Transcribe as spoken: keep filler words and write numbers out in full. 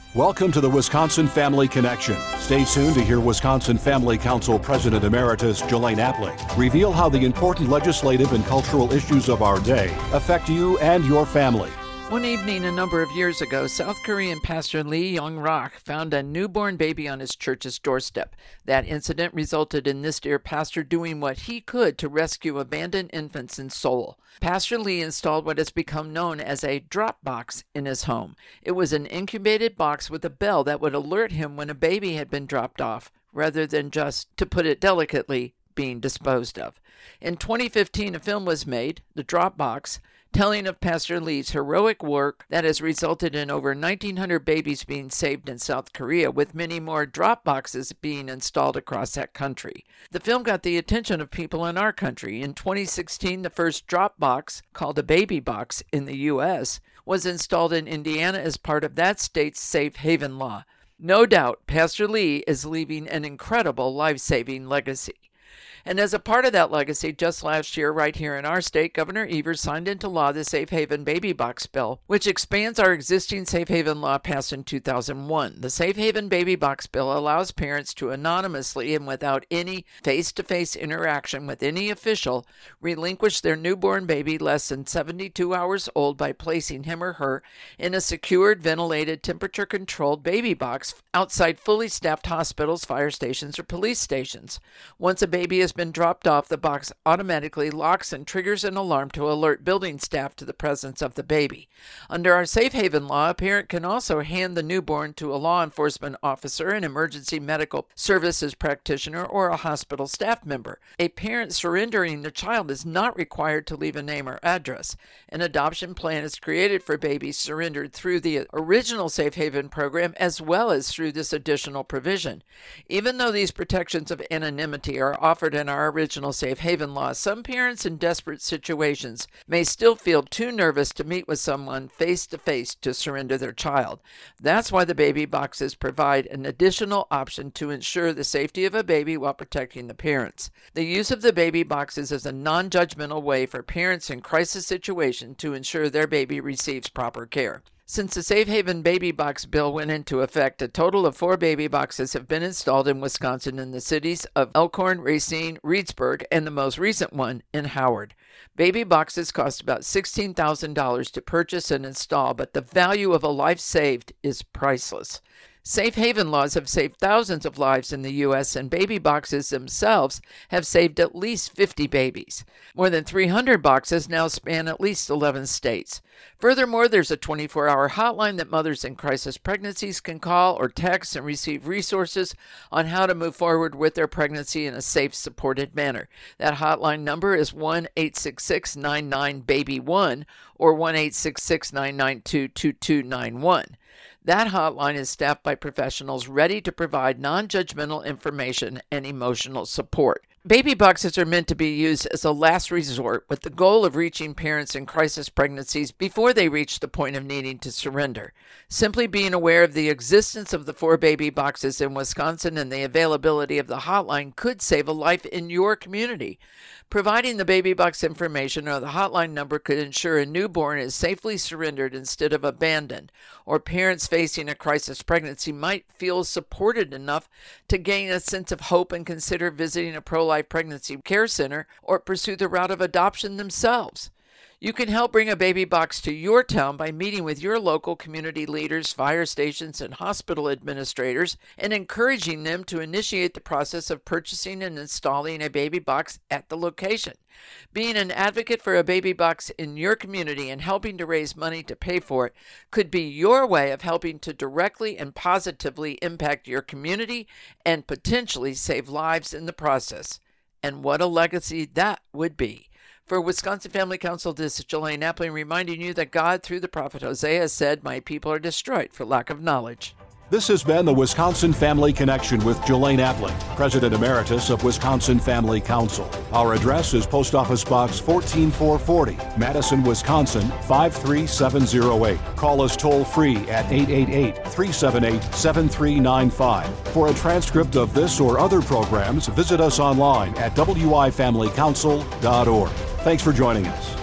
Welcome to the Wisconsin Family Connection. Stay tuned to hear Wisconsin Family Council President Emeritus Jelaine Appling reveal how the important legislative and cultural issues of our day affect you and your family. One evening a number of years ago, South Korean pastor Lee Young-rak found a newborn baby on his church's doorstep. That incident resulted in this dear pastor doing what he could to rescue abandoned infants in Seoul. Pastor Lee installed what has become known as a drop box in his home. It was an incubated box with a bell that would alert him when a baby had been dropped off, rather than just, to put it delicately, being disposed of. In twenty fifteen, a film was made, The Drop Box, telling of Pastor Lee's heroic work that has resulted in over nineteen hundred babies being saved in South Korea, with many more drop boxes being installed across that country. The film got the attention of people in our country. In twenty sixteen, the first drop box, called a baby box in the U S, was installed in Indiana as part of that state's safe haven law. No doubt, Pastor Lee is leaving an incredible life-saving legacy. And as a part of that legacy, just last year, right here in our state, Governor Evers signed into law the Safe Haven Baby Box Bill, which expands our existing Safe Haven law passed in two thousand one. The Safe Haven Baby Box Bill allows parents to anonymously and without any face-to-face interaction with any official relinquish their newborn baby less than seventy-two hours old by placing him or her in a secured, ventilated, temperature-controlled baby box outside fully staffed hospitals, fire stations, or police stations. Once a baby is been dropped off, the box automatically locks and triggers an alarm to alert building staff to the presence of the baby. Under our Safe Haven law, a parent can also hand the newborn to a law enforcement officer, an emergency medical services practitioner, or a hospital staff member. A parent surrendering their child is not required to leave a name or address. An adoption plan is created for babies surrendered through the original Safe Haven program as well as through this additional provision. Even though these protections of anonymity are offered in our original Safe Haven law, some parents in desperate situations may still feel too nervous to meet with someone face-to-face to surrender their child. That's why the baby boxes provide an additional option to ensure the safety of a baby while protecting the parents. The use of the baby boxes is a non-judgmental way for parents in crisis situations to ensure their baby receives proper care. Since the Safe Haven Baby Box Bill went into effect, a total of four baby boxes have been installed in Wisconsin in the cities of Elkhorn, Racine, Reedsburg, and the most recent one in Howard. Baby boxes cost about sixteen thousand dollars to purchase and install, but the value of a life saved is priceless. Safe Haven laws have saved thousands of lives in the U S, and baby boxes themselves have saved at least fifty babies. More than three hundred boxes now span at least eleven states. Furthermore, there's a twenty-four hour hotline that mothers in crisis pregnancies can call or text and receive resources on how to move forward with their pregnancy in a safe, supported manner. That hotline number is one eight six six nine nine baby one or one eight six six nine nine two two two nine one. That hotline is staffed by professionals ready to provide non-judgmental information and emotional support. Baby boxes are meant to be used as a last resort with the goal of reaching parents in crisis pregnancies before they reach the point of needing to surrender. Simply being aware of the existence of the four baby boxes in Wisconsin and the availability of the hotline could save a life in your community. Providing the baby box information or the hotline number could ensure a newborn is safely surrendered instead of abandoned, or parents facing a crisis pregnancy might feel supported enough to gain a sense of hope and consider visiting a pro-life pregnancy care center or pursue the route of adoption themselves. You can help bring a baby box to your town by meeting with your local community leaders, fire stations, and hospital administrators and encouraging them to initiate the process of purchasing and installing a baby box at the location. Being an advocate for a baby box in your community and helping to raise money to pay for it could be your way of helping to directly and positively impact your community and potentially save lives in the process. And what a legacy that would be. For Wisconsin Family Council, this is Jelaine Appling reminding you that God, through the prophet Hosea, said, "My people are destroyed for lack of knowledge." This has been the Wisconsin Family Connection with Jelaine Appling, President Emeritus of Wisconsin Family Council. Our address is Post Office Box one four four four zero, Madison, Wisconsin five three seven zero eight. Call us toll-free at eight eight eight, three seven eight, seven three nine five. For a transcript of this or other programs, visit us online at w i family council dot org. Thanks for joining us.